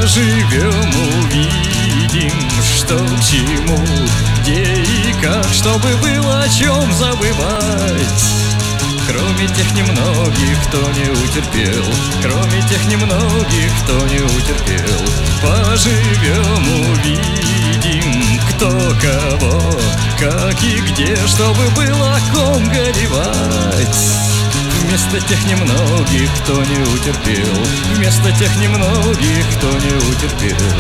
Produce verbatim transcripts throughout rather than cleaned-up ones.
Поживем, увидим, что к чему, где и как, чтобы было о чем забывать. Кроме тех немногих, кто не утерпел, кроме тех немногих, кто не утерпел. Поживем, увидим, кто кого, как и где, чтобы было о ком горевать. Вместо тех немногих, кто не утерпел, вместо тех немногих, кто не утерпел.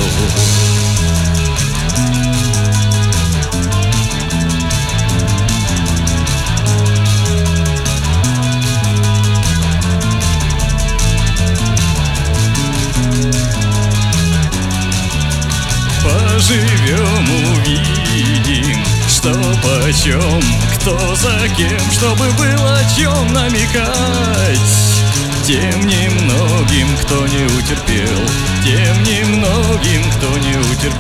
Поживем, увидим, что почем, кто за кем, чтобы было о чем намекать. Тем немногим, кто не утерпел, тем немногим, кто не утерпел.